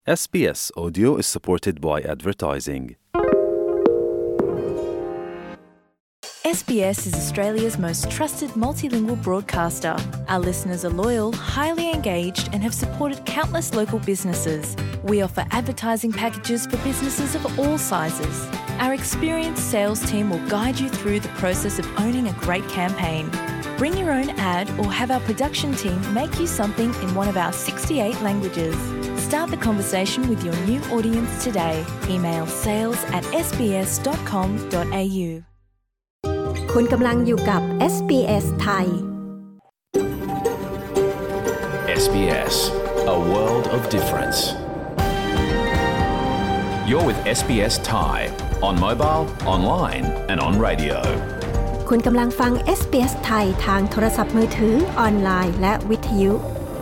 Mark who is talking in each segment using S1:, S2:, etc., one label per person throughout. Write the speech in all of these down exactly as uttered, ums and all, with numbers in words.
S1: S B S Audio is supported by advertising.
S2: S B S is Australia's most trusted multilingual broadcaster. Our listeners are loyal, highly engaged, and have supported countless local businesses. We offer advertising packages for businesses of all sizes. Our experienced sales team will guide you through the process of owning a great campaign. Bring your own ad or have our production team make you something in one of our sixty-eight languages. Start the conversation with your new audience today. Email sales at s b s dot com dot a u
S3: คุณกำลังอยู่กับ เอส บี เอส ไทย
S4: เอส บี เอส A world of difference. You're with เอส บี เอส Thai on mobile, online and on radio.
S3: คุณกำลังฟัง เอส บี เอส ไทยทางโทรศัพท์มือถือออนไลน์และวิทยุ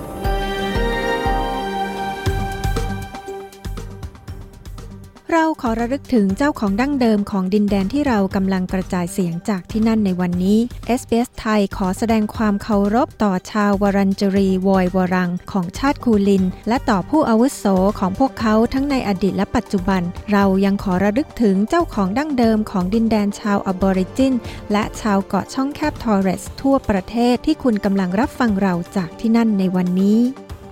S3: เราขอระลึกถึงเจ้าของดั้งเดิมของดินแดนที่เรากำลังกระจายเสียงจากที่นั่นในวันนี้ เอส บี เอส ไทยขอแสดงความเคารพต่อชาววรัญจรีวอยวรังของชาติคูลินและต่อผู้อาวุโสของพวกเขาทั้งในอดีตและปัจจุบันเรายังขอระลึกถึงเจ้าของดั้งเดิมของดินแดนชาวอบอริจินและชาวเกาะช่องแคบทอร์เรสทั่วประเทศที่คุณกำลังรับฟังเราจากที่นั่นในวันนี้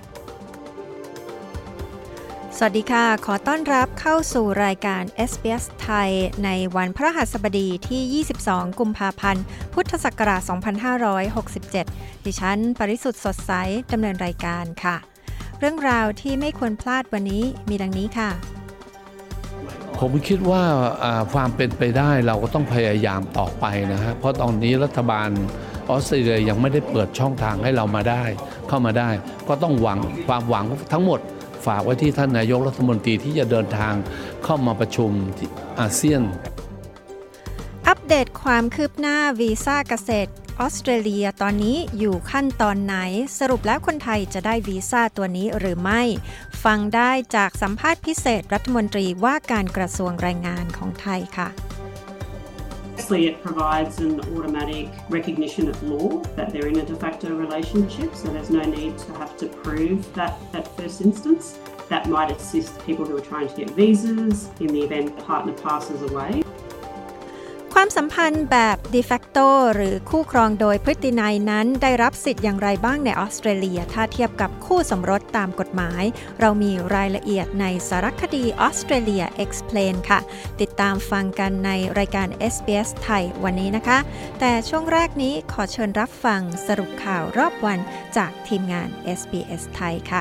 S3: สวัสดีค่ะขอต้อนรับเข้าสู่รายการ เอส บี เอส ไทยในวันพฤหัสบดีที่ยี่สิบสองกุมภาพันธ์พุทธศักราชสองพันห้าร้อยหกสิบเจ็ดดิฉันปริสุทธิ์สดใสดำเนินรายการค่ะเรื่องราวที่ไม่ควรพลาดวันนี้มีดังนี้ค่ะ
S5: ผมคิดว่าความเป็นไปได้เราก็ต้องพยายามต่อไปนะฮะเพราะตอนนี้รัฐบาลออสเตรเลียยังไม่ได้เปิดช่องทางให้เรามาได้เข้ามาได้ก็ต้องหวังความหวังทั้งหมดฝากไว้ที่ท่านนายกรัฐมนตรีที่จะเดินทางเข้ามาประชุมที่อาเซียน
S3: อัปเดตความคืบหน้าวีซ่าเกษตรออสเตรเลียตอนนี้อยู่ขั้นตอนไหนสรุปแล้วคนไทยจะได้วีซ่าตัวนี้หรือไม่ฟังได้จากสัมภาษณ์พิเศษรัฐมนตรีว่าการกระทรวงแรงงานของไทยค่ะ
S6: It provides an automatic recognition of law that they're in a de facto relationship, so there's no need to have to prove that at first instance. That might assist people who are trying to get visas in the event the partner passes away.
S3: ความสัมพันธ์แบบ de facto หรือคู่ครองโดยพฤตินัยนั้นได้รับสิทธิ์อย่างไรบ้างในออสเตรเลียถ้าเทียบกับคู่สมรสตามกฎหมายเรามีรายละเอียดในสารคดี Australia Explain ค่ะติดตามฟังกันในรายการ เอส บี เอส ไทยวันนี้นะคะแต่ช่วงแรกนี้ขอเชิญรับฟังสรุปข่าวรอบวันจากทีมงาน เอส บี เอส ไทยค่ะ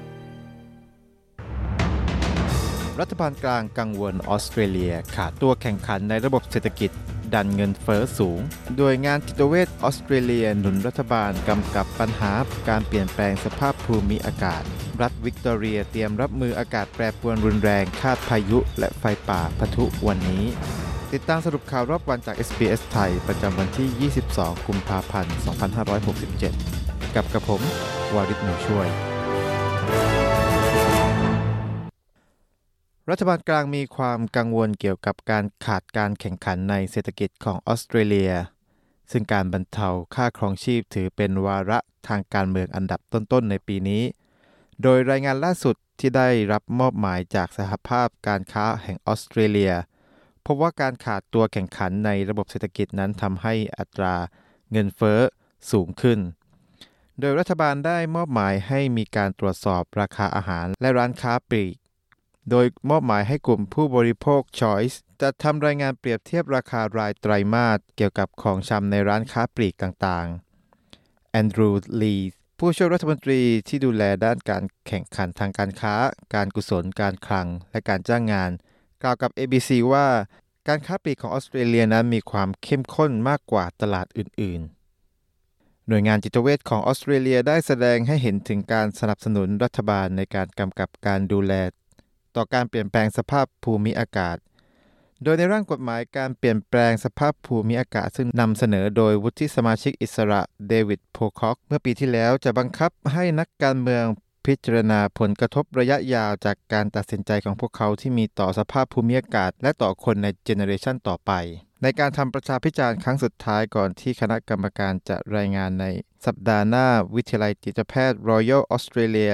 S7: รัฐบาลกลางกังวลออสเตรเลียขาดตัวแข่งขันในระบบเศรษฐกิจดันเงินเฟ้อสูงโดยงานจิตเวชออสเตรเลียหนุนรัฐบาลกำกับปัญหาการเปลี่ยนแปลงสภาพภูมิอากาศรัฐวิกตอเรียเตรียมรับมืออากาศแปรปรวนรุนแรงคาดพายุและไฟป่าปะทุวันนี้ติดตามสรุปข่าวรอบวันจาก เอส บี เอส ไทยประจำวันที่ยี่สิบสองกุมภาพันธ์สองพันห้าร้อยหกสิบเจ็ดกับกระผมวาริศ หนูช่วยรัฐบาลกลางมีความกังวลเกี่ยวกับการขาดการแข่งขันในเศรษฐกิจของออสเตรเลียซึ่งการบรรเทาค่าครองชีพถือเป็นวาระทางการเมืองอันดับต้นๆในปีนี้โดยรายงานล่าสุดที่ได้รับมอบหมายจากสหภาพการค้าแห่งออสเตรเลียพบว่าการขาดตัวแข่งขันในระบบเศรษฐกิจนั้นทำให้อัตราเงินเฟ้อสูงขึ้นโดยรัฐบาลได้มอบหมายให้มีการตรวจสอบราคาอาหารและร้านค้าปลีกโดยมอบหมายให้กลุ่มผู้บริโภค Choice จัดทำรายงานเปรียบเทียบราคารายไตรมาสเกี่ยวกับของชำในร้านค้าปลีกต่างๆแอนดรูว์ ลีผู้ช่วยรัฐมนตรีที่ดูแลด้านการแข่งขันทางการค้าการกุศลการคลังและการจ้างงานกล่าวกับ เอ บี ซี ว่าการค้าปลีกของออสเตรเลียนั้นมีความเข้มข้นมากกว่าตลาดอื่นๆหน่วยงานจิตเวชของออสเตรเลียได้แสดงให้เห็นถึงการสนับสนุนรัฐบาลในการกำกับการดูแลต่อการเปลี่ยนแปลงสภาพภูมิอากาศโดยในร่างกฎหมายการเปลี่ยนแปลงสภาพภูมิอากาศซึ่งนำเสนอโดยวุฒิสมาชิกอิสระเดวิดโพคอกเมื่อปีที่แล้วจะบังคับให้นักการเมืองพิจารณาผลกระทบระยะยาวจากการตัดสินใจของพวกเขาที่มีต่อสภาพภูมิอากาศและต่อคนในเจเนอเรชันต่อไปในการทำประชาพิจารณ์ครั้งสุดท้ายก่อนที่คณะกรรมการจะรายงานในสัปดาห์หน้าวิทยาลัยจิตแพทย์ Royal Australia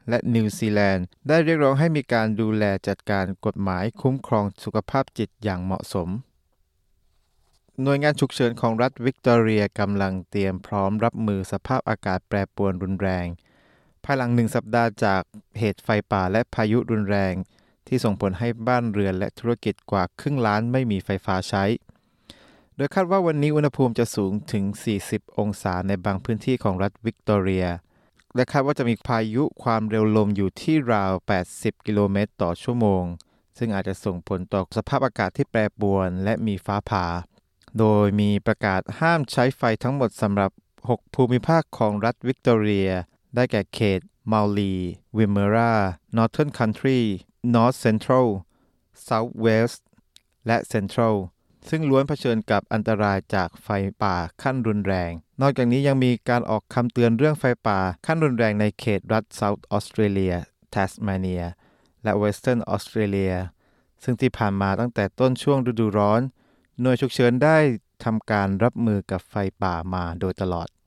S7: และนิวซีแลนด์ได้เรียกร้องให้มีการดูแลจัดการกฎหมายคุ้มครองสุขภาพจิตอย่างเหมาะสมหน่วยงานฉุกเฉินของรัฐวิกตอเรียกำลังเตรียมพร้อมรับมือสภาพอากาศแปรปรวนรุนแรงภายหลังหนึ่งสัปดาห์จากเหตุไฟป่าและพายุรุนแรงที่ส่งผลให้บ้านเรือนและธุรกิจกว่าครึ่งล้านไม่มีไฟฟ้าใช้โดยคาดว่าวันนี้อุณหภูมิจะสูงถึงสี่สิบองศาในบางพื้นที่ของรัฐวิกตอเรียและคาดว่าจะมีพายุความเร็วลมอยู่ที่ราวแปดสิบกิโลเมตรต่อชั่วโมงซึ่งอาจจะส่งผลต่อสภาพอากาศที่แปรปรวนและมีฟ้าผ่าโดยมีประกาศห้ามใช้ไฟทั้งหมดสำหรับหกภูมิภาคของรัฐวิกตอเรียได้แก่เขตมัลลีวิมเมรา Northern Country North Central South West และ Central ซึ่งล้วนเผชิญกับอันตรายจากไฟป่าขั้นรุนแรงนอกจากนี้ยังมีการออกคำเตือนเรื่องไฟป่าขั้นรุนแรงในเขตรัฐ South Australia Tasmania และ Western Australia ซึ่งที่ผ่านมาตั้งแต่ต้นช่วงฤดูร้อนหน่วยฉุกเฉินได้ทำการรับมือกับไฟป่ามาโดยตลอด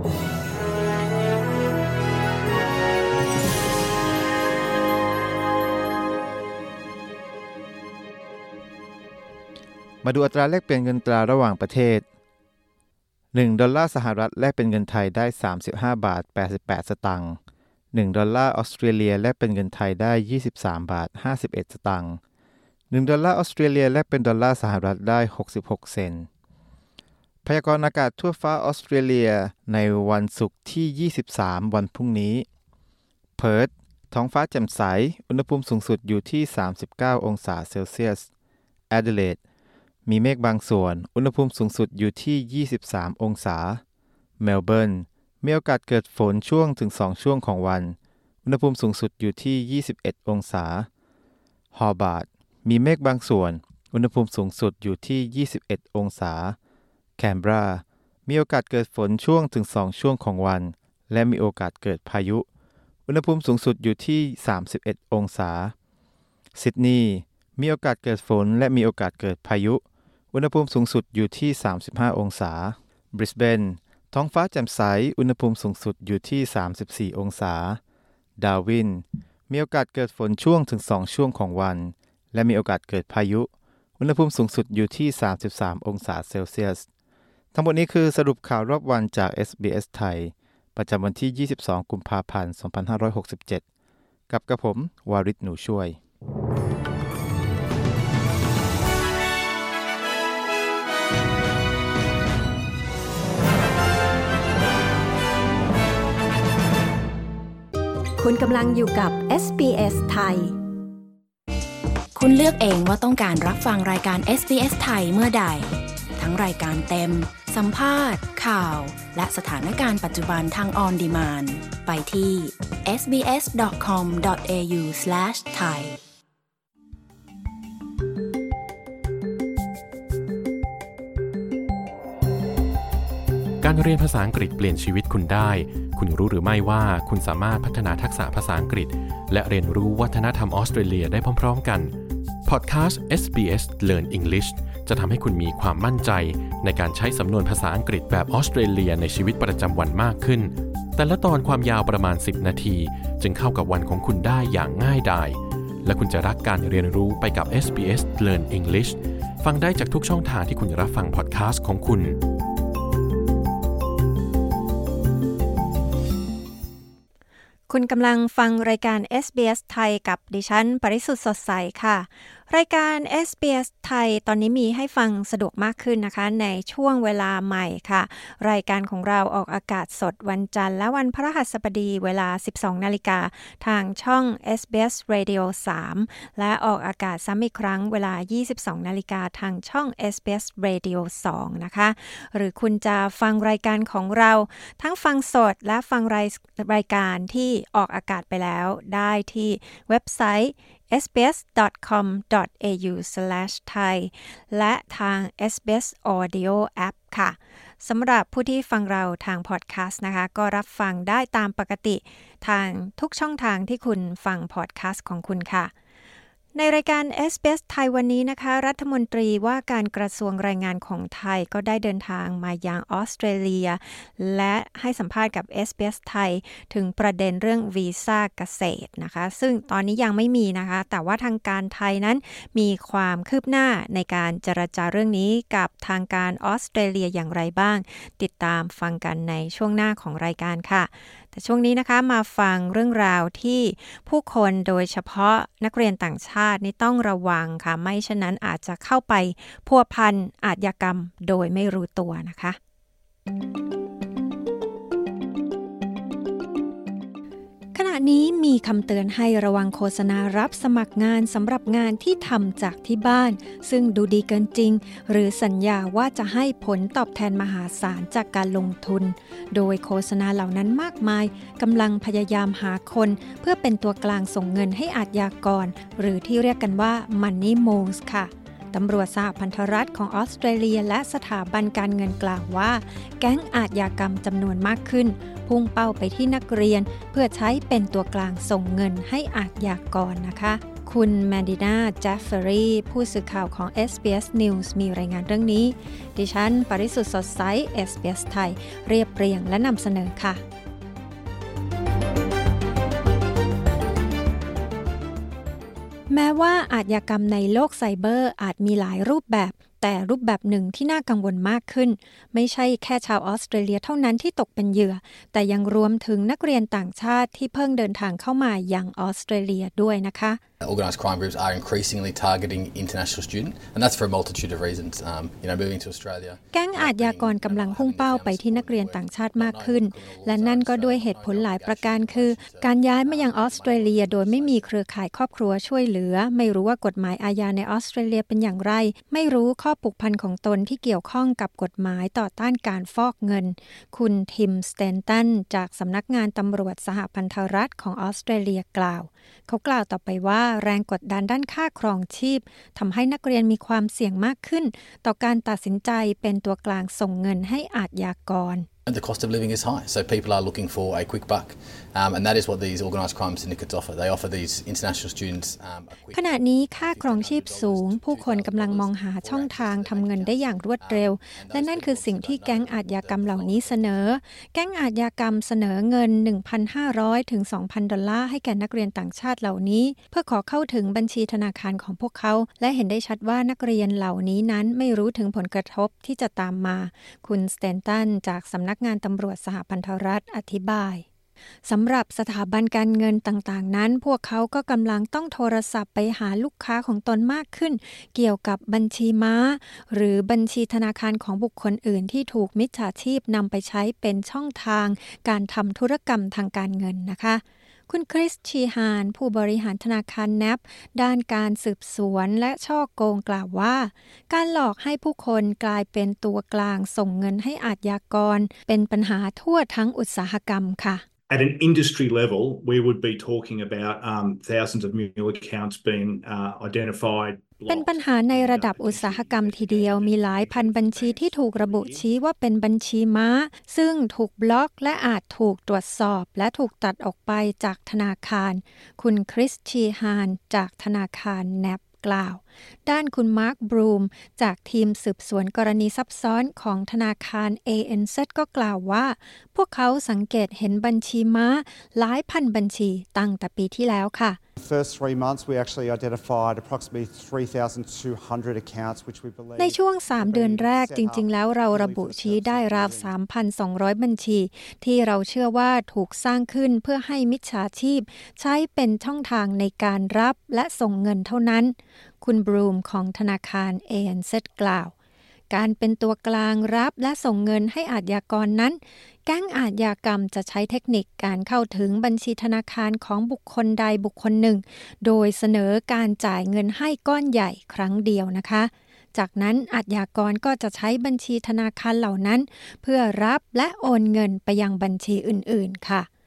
S7: มาดูอัตราแลกเปลี่ยนเงินตราระหว่างประเทศหนึ่งดอลลาร์สหรัฐแลกเป็นเงินไทยได้สามสิบห้าบาทแปดสิบแปดสตางค์หนึ่งดอลลาร์ออสเตรเลียแลกเป็นเงินไทยได้ยี่สิบสามบาทห้าสิบเอ็ดสตางค์หนึ่งดอลลาร์ออสเตรเลียแลกเป็นดอลลาร์สหรัฐได้หกสิบหกเซนต์พยากรณ์อากาศทั่วฟ้าออสเตรเลียในวันศุกร์ที่ยี่สิบสามวันพรุ่งนี้เพิร์ธท้องฟ้าแจ่มใสอุณหภูมิสูงสุดอยู่ที่สามสิบเก้าองศาเซลเซียสแอดิเลดมีเมฆบางส่วนอุณหภูมิสูงสุดอยู่ที่ยี่สิบสามองศาเมลเบิร์นมีโอกาสเกิดฝนช่วงถึงสองช่วงของวันอุณหภูมิสูงสุดอยู่ที่ยี่สิบเอ็ดองศาฮอบาร์ตมีเมฆบางส่วนอุณหภูมิสูงสุดอยู่ที่ยี่สิบเอ็ดองศาแคนเบรามีโอกาสเกิดฝนช่วงถึงสองช่วงของวันและมีโอกาสเกิดพายุอุณหภูมิสูงสุดอยู่ที่สามสิบเอ็ดองศาซิดนีย์มีโอกาสเกิดฝนและมีโอกาสเกิดพายุอุณหภูมิสูงสุดอยู่ที่สามสิบห้าองศาบริสเบนท้องฟ้าแจ่มใสอุณหภูมิสูงสุดอยู่ที่สามสิบสี่องศาดาร์วินมีโอกาสเกิดฝนช่วงถึงสองช่วงของวันและมีโอกาสเกิดพายุอุณหภูมิสูงสุดอยู่ที่สามสิบสามองศาเซลเซียสทั้งหมดนี้คือสรุปข่าวรอบวันจาก เอส บี เอส ไทยประจำวันที่ยี่สิบสองกุมภาพันธ์สองพันห้าร้อยหกสิบเจ็ดกับกระผมวาริศหนูช่วย
S3: คุณกำลังอยู่กับ เอส บี เอส ไทย
S2: คุณเลือกเองว่าต้องการรับฟังรายการ เอส บี เอส ไทยเมื่อใดทั้งรายการเต็มสัมภาษณ์ข่าวและสถานการณ์ปัจจุบันทางออนดีมานด์ไปที่ เอส บี เอส ดอท คอม ดอท เอ ยู สแลช ไทย
S8: การเรียนภาษาอังกฤษเปลี่ยนชีวิตคุณได้คุณรู้หรือไม่ว่าคุณสามารถพัฒนาทักษะภาษาอังกฤษและเรียนรู้วัฒนธรรมออสเตรเลียได้พร้อมๆกันพอดแคสต์ เอส บี เอส Learn English จะทำให้คุณมีความมั่นใจในการใช้สำนวนภาษาอังกฤษแบบออสเตรเลียในชีวิตประจำวันมากขึ้นแต่ละตอนความยาวประมาณสิบนาทีจึงเข้ากับวันของคุณได้อย่างง่ายดายและคุณจะรักการเรียนรู้ไปกับ เอส บี เอส Learn English ฟังได้จากทุกช่องทางที่คุณรับฟังพอดแคสต์ของคุณ
S3: คุณกำลังฟังรายการ เอส บี เอส ไทยกับดิฉันปริสุทธิ์สดใสค่ะรายการ เอส บี เอส ไทยตอนนี้มีให้ฟังสะดวกมากขึ้นนะคะในช่วงเวลาใหม่ค่ะรายการของเราออกอากาศสดวันจันทร์และวันพฤหัสบดีเวลา สิบสองนาฬิกาทางช่อง เอส บี เอส Radio สาม และออกอากาศซ้ำอีกครั้งเวลา ยี่สิบสองนาฬิกาทางช่อง เอส บี เอส Radio สอง นะคะหรือคุณจะฟังรายการของเราทั้งฟังสดและฟังรายรายการที่ออกอากาศไปแล้วได้ที่เว็บไซต์ เอส บี เอส ดอท คอม ดอท เอ ยู สแลช ไทย และทาง เอส บี เอส Audio App ค่ะสำหรับผู้ที่ฟังเราทางพอดแคสต์นะคะก็รับฟังได้ตามปกติทางทุกช่องทางที่คุณฟังพอดแคสต์ของคุณค่ะในรายการ เอส บี เอส ไทยวันนี้นะคะรัฐมนตรีว่าการกระทรวงแรงงานของไทยก็ได้เดินทางมายังออสเตรเลียและให้สัมภาษณ์กับ เอส บี เอส ไทยถึงประเด็นเรื่องวีซ่าเกษตรนะคะซึ่งตอนนี้ยังไม่มีนะคะแต่ว่าทางการไทยนั้นมีความคืบหน้าในการเจรจาเรื่องนี้กับทางการออสเตรเลียอย่างไรบ้างติดตามฟังกันในช่วงหน้าของรายการค่ะแต่ช่วงนี้นะคะมาฟังเรื่องราวที่ผู้คนโดยเฉพาะนักเรียนต่างชาตินี่ต้องระวังค่ะไม่ฉะนั้นอาจจะเข้าไปพัวพันอาชญากรรมโดยไม่รู้ตัวนะคะขณะนี้มีคำเตือนให้ระวังโฆษณารับสมัครงานสำหรับงานที่ทำจากที่บ้านซึ่งดูดีเกินจริงหรือสัญญาว่าจะให้ผลตอบแทนมหาศาลจากการลงทุนโดยโฆษณาเหล่านั้นมากมายกำลังพยายามหาคนเพื่อเป็นตัวกลางส่งเงินให้อาชญากรหรือที่เรียกกันว่า Money Moles ค่ะตำรวจสหพันธรัฐของออสเตรเลียและสถาบันการเงินกล่าวว่าแก๊งอาชญากรรมจำนวนมากขึ้นพุ่งเป้าไปที่นักเรียนเพื่อใช้เป็นตัวกลางส่งเงินให้อาชญากรนะคะคุณแมนดินา เจฟเฟอรีผู้สื่อข่าวของ เอส บี เอส News มีรายงานเรื่องนี้ดิฉันปริสุทธิ์สดใส เอส บี เอส ไทยเรียบเรียงและนำเสนอค่ะแม้ว่าอาชญากรรมในโลกไซเบอร์อาจมีหลายรูปแบบแต่รูปแบบหนึ่งที่น่ากังวลมากขึ้นไม่ใช่แค่ชาวออสเตรเลียเท่านั้นที่ตกเป็นเหยื่อแต่ยังรวมถึงนักเรียนต่างชาติที่เพิ่งเดินทางเข้ามายังออสเตรเลียด้วยนะคะ
S9: Organised crime groups are increasingly targeting international students, and that's for a multitude of reasons. Um, you know, moving to Australia.
S3: แก๊งอาชญากรกำลังพุ่งเป้าไปที่นักเรียนต่างชาติมากขึ้นและนั่นก็ด้วยเหตุผลหลายประการคือการย้ายมายังออสเตรเลียโดยไม่มีเครือข่ายครอบครัวช่วยเหลือไม่รู้ว่ากฎหมายอาญาในออสเตรเลียเป็นอย่างไรไม่รู้ข้อผูกพันของตนที่เกี่ยวข้องกับกฎหมายต่อต้านการฟอกเงินคุณทิมสเตนตันจากสำนักงานตำรวจสหพันธรัฐของออสเตรเลียกล่าวเขากล่าวต่อไปว่าแรงกดดันด้านค่าครองชีพทำให้นักเรียนมีความเสี่ยงมากขึ้นต่อการตัดสินใจเป็นตัวกลางส่งเงินให้อาชญากร
S9: The cost of living is high, so people are looking for a quick buck, um, and that is what these organised crime syndicates offer. They offer these international students um, a quick.
S3: ขณะนี้ค่าครองชีพสูงผู้คนกำลังมองหาช่องทางทำเงินได้อย่างรวดเร็วและนั่นคือสิ่งที่แก๊งอาชญากรรมเหล่านี้เสนอแก๊งอาชญากรรมเสนอเงิน หนึ่งพันห้าร้อย ถึง สองพัน ดอลลาร์ให้แก่นักเรียนต่างชาติเหล่านี้เพื่อขอเข้าถึงบัญชีธนาคารของพวกเขาและเห็นได้ชัดว่านักเรียนเหล่านี้นั้นไม่รู้ถึงผลกระทบที่จะตามมาคุณสเตนตันจากสำนักงานตำรวจสหพันธรัฐอธิบายสำหรับสถาบันการเงินต่างๆนั้นพวกเขาก็กำลังต้องโทรศัพท์ไปหาลูกค้าของตนมากขึ้นเกี่ยวกับบัญชีม้าหรือบัญชีธนาคารของบุคคลอื่นที่ถูกมิจฉาชีพนำไปใช้เป็นช่องทางการทำธุรกรรมทางการเงินนะคะคุณคริสชีฮานผู้บริหารธนาคาร เอ็น เอ พี ด้านการสืบสวนและฉ้อโกงกล่าวว่าการหลอกให้ผู้คนกลายเป็นตัวกลางส่งเงินให้อาชญากรเป็นปัญหาทั่วทั้งอุตสาหกรรมค่ะ
S10: At an industry level, we would be talking about um, thousands of new accounts being uh, identified.
S3: เป็นปัญหาในระดับอุตสาหกรรมทีเดียวมีหลายพันบัญชีที่ถูกระบุชี้ว่าเป็นบัญชีม้าซึ่งถูกบล็อกและอาจถูกตรวจสอบและถูกตัดออกไปจากธนาคารคุณคริสชีฮานจากธนาคาร เอ็น เอ พี กล่าวด้านคุณมาร์คบรูมจากทีมสืบสวนกรณีซับซ้อนของธนาคาร เอ เอ็น ซี ก็กล่าวว่าพวกเขาสังเกตเห็นบัญชีม้าหลายพันบัญชีตั้งแต่ปีที่แล้วค่ะ
S11: The first three months we actually identified approximately three thousand two hundred accounts which we believe
S3: ในช่วงสามเดือนแรกจริงๆแล้วเราระบุชี้ได้ราว สามพันสองร้อย บัญชีที่เราเชื่อว่าถูกสร้างขึ้นเพื่อให้มิจฉาชีพใช้เป็นช่องทางในการรับและส่งเงินเท่านั้นคุณบรูมของธนาคาร เอ เอ็น ซี กล่าวการเป็นตัวกลางรับและส่งเงินให้อาชญากรนั้นแก๊งอาชญากรรมจะใช้เทคนิคการเข้าถึงบัญชีธนาคารของบุคคลใดบุคคลหนึ่งโดยเสนอการจ่ายเงินให้ก้อนใหญ่ครั้งเดียวนะคะจากนั้นอาชญากรก็จะใช้บัญชีธนาคารเหล่านั้นเพื่อรับและโอนเงินไปยังบัญชีอื่นๆค่ะคุ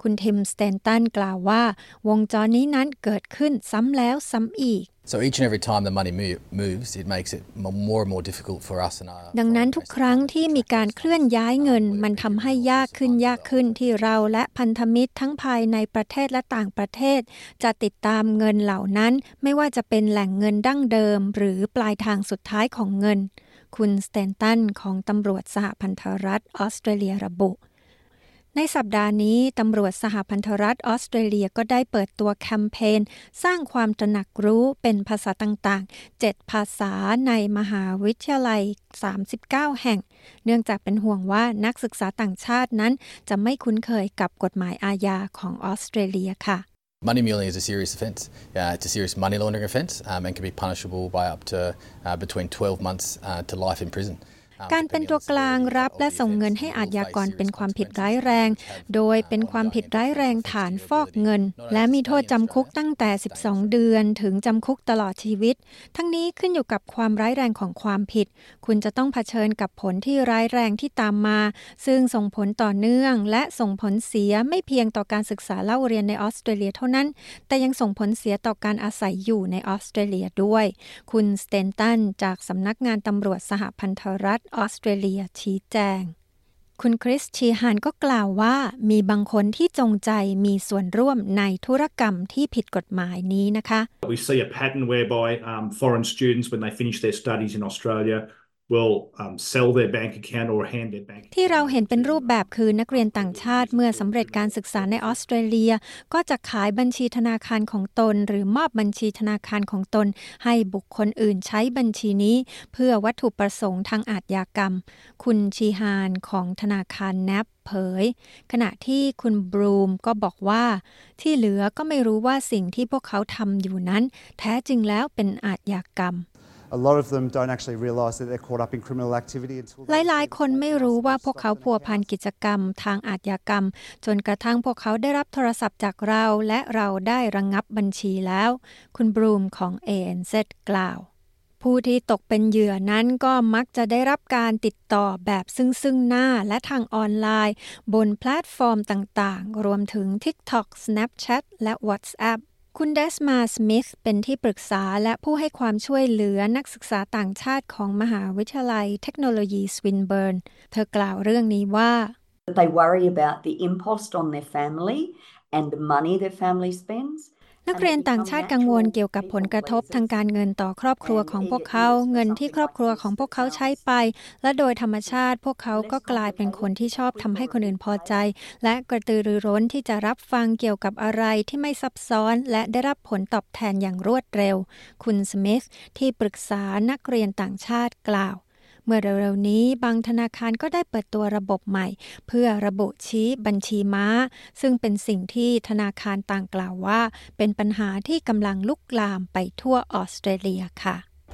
S3: คุณทิมสเตนตันกล่าวว่าวงจรนี้นั้นเกิดขึ้นซ้ำแล้วซ้ำอีก
S9: So each and every time the money move, moves, it makes it more and more difficult for us and our
S3: ดังนั้นทุกครั้งที่มีการเคลื่อนย้ายเงินมันทำให้ยากขึ้นยากขึ้นที่เราและพันธมิตรทั้งภายในประเทศและต่างประเทศจะติดตามเงินเหล่านั้นไม่ว่าจะเป็นแหล่งเงินดั้งเดิมหรือปลายทางสุดท้ายของเงินคุณสเตนตันของตำรวจสหพันธรัฐออสเตรเลียระบุในสัปดาห์นี้ตำรวจสหพันธรัฐออสเตรเลียก็ได้เปิดตัวแคมเปญสร้างความตระหนักรู้เป็นภาษาต่างๆเจ็ดภาษาในมหาวิทยาลัยสามสิบเก้าแห่งเนื่องจากเป็นห่วงว่านักศึกษาต่างชาตินั้นจะไม่คุ้นเคยกับกฎหมายอาญาของออสเตรเลียค่ะ
S9: Money muling is a serious offence. Uh, it's a serious money laundering offence um, and can be punishable by up to uh, between twelve months uh, to life in prison.
S3: การเป็นตัวกลางรับและส่งเงินให้อาชญากรเป็นความผิดร้ายแรงโดยเป็นความผิดร้ายแรงฐานฟอกเงินและมีโทษจำคุกตั้งแต่สิบสองเดือนถึงจำคุกตลอดชีวิตทั้งนี้ขึ้นอยู่กับความร้ายแรงของความผิดคุณจะต้องเผชิญกับผลที่ร้ายแรงที่ตามมาซึ่งส่งผลต่อเนื่องและส่งผลเสียไม่เพียงต่อการศึกษาเล่าเรียนในออสเตรเลียเท่านั้นแต่ยังส่งผลเสียต่อการอาศัยอยู่ในออสเตรเลียด้วยคุณสเตนตันจากสำนักงานตำรวจสหพันธรัฐออสเตรเลียชี้แจงคุณคริสชีฮานก็กล่าวว่ามีบางคนที่จงใจมีส่วนร่วมในธุรกรรมที่ผิดกฎหมายนี้นะคะ
S10: We see a pattern whereby um, foreign students when they finish their studies in Australia will um, sell their bank account or hand their bank
S3: ที่เราเห็นเป็นรูปแบบคือนักเรียนต่างชาติเมื่อสำเร็จการศึกษาในออสเตรเลียก็จะขายบัญชีธนาคารของตนหรือมอบบัญชีธนาคารของตนให้บุคคลอื่นใช้บัญชีนี้เพื่อวัตถุประสงค์ทางอาชญากรรมคุณชีฮานของธนาคารแนปเผยขณะที่คุณบรูมก็บอกว่าที่เหลือก็ไม่รู้ว่าสิ่งที่พวกเขาทำอยู่นั้นแท้จริงแล้วเป็นอาชญากรรม
S11: A lot of them don't actually realise that they're caught up in criminal activity until
S3: หลายๆคนไม่รู้ว่าพวกเขาพัวพันกิจกรรมทางอาชญากรรมจนกระทั่งพวกเขาได้รับโทรศัพท์จากเราและเราได้ระงับบัญชีแล้วคุณบรูมของ เอ เอ็น ซี กล่าวผู้ที่ตกเป็นเหยื่อนั้นก็มักจะได้รับการติดต่อแบบซึ่งซึ่งหน้าและทางออนไลน์บนแพลตฟอร์มต่างๆรวมถึง TikTok, Snapchat และ WhatsAppคุณเดสมาสมิธเป็นที่ปรึกษาและผู้ให้ความช่วยเหลือนักศึกษาต่างชาติของมหาวิทยาลัยเทคโนโลยีสวินเบิร์นเธอกล่าวเรื่องนี้ว่า
S12: They worry about the impost on their family and the money their family spends
S3: นักเรียนต่างชาติกังวลเกี่ยวกับผลกระทบทางการเงินต่อครอบครัวของพวกเขาเงินที่ครอบครัวของพวกเขาใช้ไปและโดยธรรมชาติพวกเขาก็กลายเป็นคนที่ชอบทำให้คนอื่นพอใจและกระตือรือร้นที่จะรับฟังเกี่ยวกับอะไรที่ไม่ซับซ้อนและได้รับผลตอบแทนอย่างรวดเร็วคุณสมิธที่ปรึกษานักเรียนต่างชาติกล่าวเมื่อเร็วๆนี้บางธนาคารก็ได้เปิดตัวระบบใหม่เพื่อระบุชี้บัญชีม้าซึ่งเป็นสิ่งที่ธนาคารต่างกล่าวว่าเป็นปัญหาที่กำลังลุกลามไปทั่วออสเตรเลียค่ะ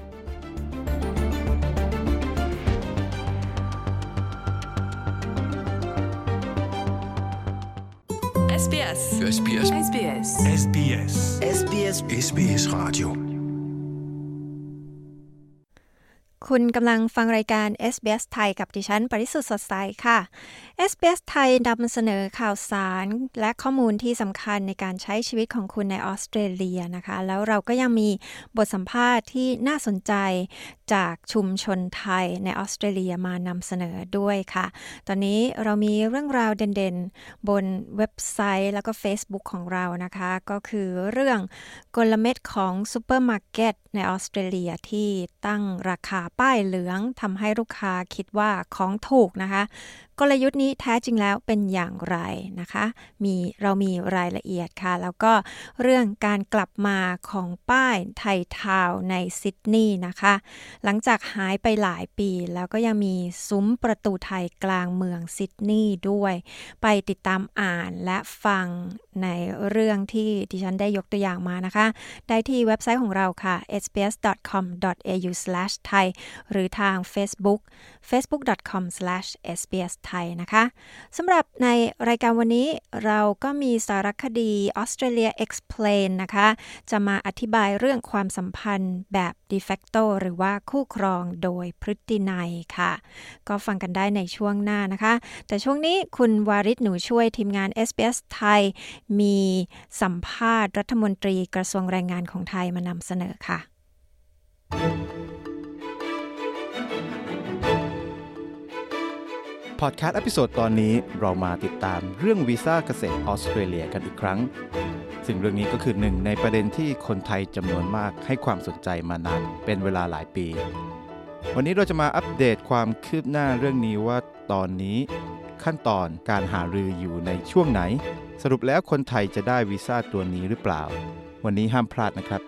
S13: เอส บี เอส เอส บี เอส เอส บี เอส เอส บี เอส เอส บี เอส เอส บี เอส Radio
S3: คุณกำลังฟังรายการ เอส บี เอส ไทยกับดิฉันปริสุทธิ์สดใสค่ะ เอส บี เอส ไทยนำเสนอข่าวสารและข้อมูลที่สำคัญในการใช้ชีวิตของคุณในออสเตรเลียนะคะแล้วเราก็ยังมีบทสัมภาษณ์ที่น่าสนใจจากชุมชนไทยในออสเตรเลียมานำเสนอด้วยค่ะตอนนี้เรามีเรื่องราวเด่นๆบนเว็บไซต์แล้วก็ Facebook ของเรานะคะก็คือเรื่องกลเม็ดของซุปเปอร์มาร์เก็ตในออสเตรเลียที่ตั้งราคาป้ายเหลืองทำให้ลูกค้าคิดว่าของถูกนะคะกลยุทธ์นี้แท้จริงแล้วเป็นอย่างไรนะคะมีเรามีรายละเอียดค่ะแล้วก็เรื่องการกลับมาของป้ายไทยทาวน์ในซิดนีย์นะคะหลังจากหายไปหลายปีแล้วก็ยังมีซุ้มประตูไทยกลางเมืองซิดนีย์ด้วยไปติดตามอ่านและฟังในเรื่องที่ดิฉันได้ยกตัวอย่างมานะคะได้ที่เว็บไซต์ของเราค่ะ เอส บี เอส ดอท คอม ดอท เอ ยู สแลช ไทย หรือทาง Facebookเฟซบุ๊ก ดอท คอม สแลช เอส บี เอสไทยนะคะสำหรับในรายการวันนี้เราก็มีสารคดี Australia Explain นะคะจะมาอธิบายเรื่องความสัมพันธ์แบบ de facto หรือว่าคู่ครองโดยพฤตินัยค่ะก็ฟังกันได้ในช่วงหน้านะคะแต่ช่วงนี้คุณวาริศหนูช่วยทีมงาน เอส บี เอส ไทยมีสัมภาษณ์รัฐมนตรีกระทรวงแรงงานของไทยมานำเสนอค่ะ
S7: พอดแคสต์เอพิโซดตอนนี้เรามาติดตามเรื่องวีซ่าเกษตรออสเตรเลียกันอีกครั้งซึ่งเรื่องนี้ก็คือหนึ่งในประเด็นที่คนไทยจำนวนมากให้ความสนใจมานานเป็นเวลาหลายปีวันนี้เราจะมาอัปเดตความคืบหน้าเรื่องนี้ว่าตอนนี้ขั้นตอนการหารืออยู่ในช่วงไหนสรุปแล้วคนไทยจะได้วีซ่าตัวนี้หรือเปล่าวันนี้ห้ามพลาดนะครับ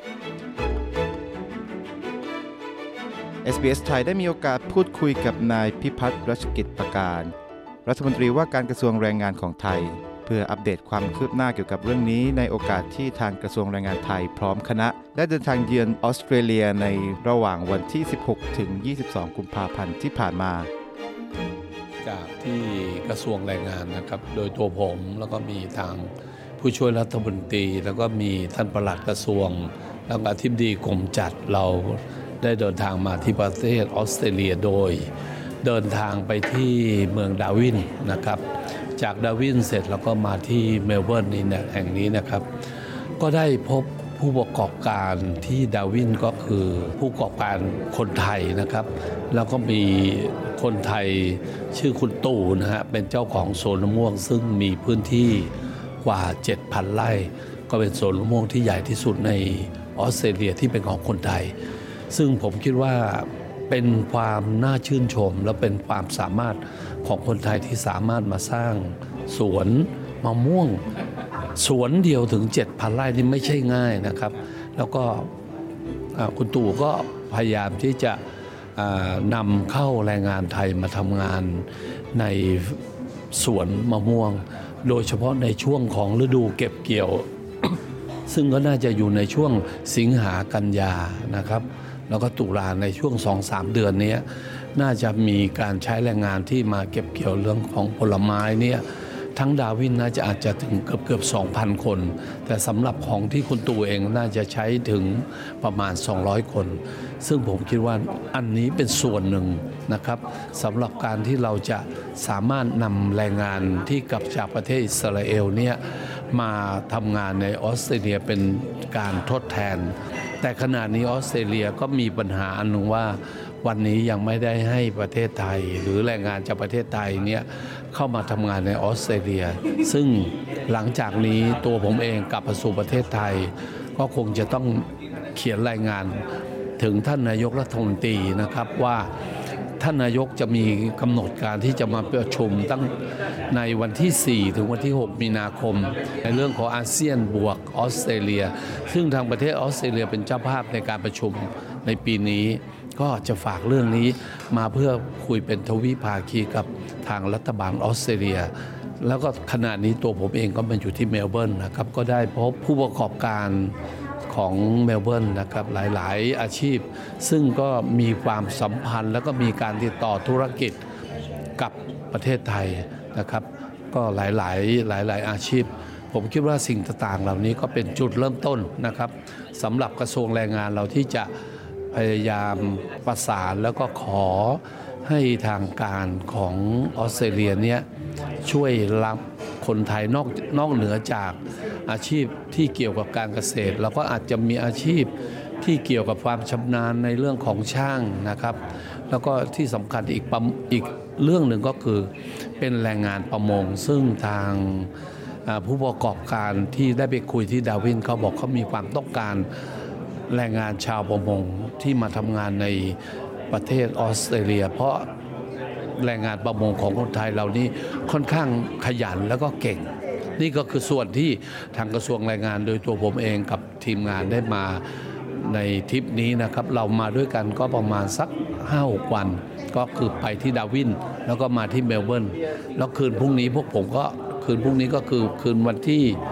S7: เอส บี เอส ไทยได้มีโอกาสพูดคุยกับนายพิพัฒน์รัชกิจประการรัฐมนตรีว่าการกระทรวงแรงงานของไทยเพื่ออัปเดตความคืบหน้าเกี่ยวกับเรื่องนี้ในโอกาสที่ทางกระทรวงแรงงานไทยพร้อมคณะได้เดินทางเยือนออสเตรเลียในระหว่างวันที่สิบหกถึงยี่สิบสองกุมภาพันธ์ที่ผ่านมา
S5: จากที่กระทรวงแรงงานนะครับโดยตัวผมแล้วก็มีทางผู้ช่วยรัฐมนตรีแล้วก็มีท่านปลัดกระทรวงแล้วก็อธิบดีกรมจัดเราได้เดินทางมาที่ประเทศออสเตรเลียโดยเดินทางไปที่เมืองดาร์วินนะครับจากดาร์วินเสร็จแล้วก็มาที่เมลเบิร์นนี่เนี่ยแห่งนี้นะครับก็ได้พบผู้ประกอบการที่ดาร์วินก็คือผู้ประกอบการคนไทยนะครับแล้วก็มีคนไทยชื่อคุณตู่นะฮะเป็นเจ้าของสวนมะม่วงซึ่งมีพื้นที่กว่า เจ็ดพัน ไร่ก็เป็นสวนมะม่วงที่ใหญ่ที่สุดในออสเตรเลียที่เป็นของคนไทยซึ่งผมคิดว่าเป็นความน่าชื่นชมและเป็นความสามารถของคนไทยที่สามารถมาสร้างสวนมะม่วงสวนเดียวถึง เจ็ดพัน ไร่นี่ไม่ใช่ง่ายนะครับแล้วก็คุณตู่ก็พยายามที่จะนำเข้าแรงงานไทยมาทำงานในสวนมะม่วงโดยเฉพาะในช่วงของฤดูเก็บเกี่ยว ซึ่งก็น่าจะอยู่ในช่วงสิงหากันยานะครับแล้วก็ตุลาในช่วง สองถึงสาม เดือนนี้น่าจะมีการใช้แรงงานที่มาเก็บเกี่ยวเรื่องของผลไม้เนี่ยทั้งดาร์วินน่าจะอาจจะถึงเกือบเกือบ สองพัน คนแต่สำหรับของที่คุณตู่เองน่าจะใช้ถึงประมาณสองร้อยคนซึ่งผมคิดว่าอันนี้เป็นส่วนหนึ่งนะครับสำหรับการที่เราจะสามารถนำแรงงานที่กลับจากประเทศอิสราเอลเนี่ยมาทำงานในออสเตรเลียเป็นการทดแทนแต่ขณะนี้ออสเตรเลียก็มีปัญหาอันหนึ่งว่าวันนี้ยังไม่ได้ให้ประเทศไทยหรือแรงงานจากประเทศไทยเนี่ยเข้ามาทำงานในออสเตรเลียซึ่งหลังจากนี้ตัวผมเองกลับมาสู่ประเทศไทยก็คงจะต้องเขียนรายงานถึงท่านนายกรัฐมนตรีนะครับว่าท่านนายกจะมีกำหนดการที่จะมาประชุมตั้งในวันที่สี่ถึงวันที่หกมีนาคมในเรื่องของอาเซียนบวกออสเตรเลียซึ่งทางประเทศออสเตรเลียเป็นเจ้าภาพในการประชุมในปีนี้ก็จะฝากเรื่องนี้มาเพื่อคุยเป็นทวิภาคีกับทางรัฐบาลออสเตรเลียแล้วก็ขณะนี้ตัวผมเองก็มาอยู่ที่เมลเบิร์นนะครับก็ได้พบผู้ประกอบการของเมลเบิร์นนะครับหลายๆอาชีพซึ่งก็มีความสัมพันธ์แล้วก็มีการติดต่อธุรกิจกับประเทศไทยนะครับก็หลายๆหลายๆอาชีพผมคิดว่าสิ่งต่างๆเหล่านี้ก็เป็นจุดเริ่มต้นนะครับสำหรับกระทรวงแรงงานเราที่จะพยายามประสานแล้วก็ขอให้ทางการของออสเตรเลียเนี่ยช่วยรับคนไทยนอกนอกเหนือจากอาชีพที่เกี่ยวกับการเกษตรแล้วก็อาจจะมีอาชีพที่เกี่ยวกับความชำนาญในเรื่องของช่างนะครับแล้วก็ที่สำคัญอีกอีกเรื่องหนึ่งก็คือเป็นแรงงานประมงซึ่งทางผู้ประกอบการที่ได้ไปคุยที่ดาร์วินเขาบอกเขามีความต้องการแรงงานชาวประมงที่มาทำงานในประเทศออสเตรเลียเพราะแรงงานประมงของคนไทยเรานี่ค่อนข้างขยันแล้วก็เก่งนี่ก็คือส่วนที่ทางกระทรวงแรงงานโดยตัวผมเองกับทีมงานได้มาในทริปนี้นะครับเรามาด้วยกันก็ประมาณสัก ห้าหก วันก็คือไปที่ดาร์วินแล้วก็มาที่เมลเบิร์นแล้วคืนพรุ่งนี้พวกผมก็คืนพรุ่งนี้ก็คือคืนวันที่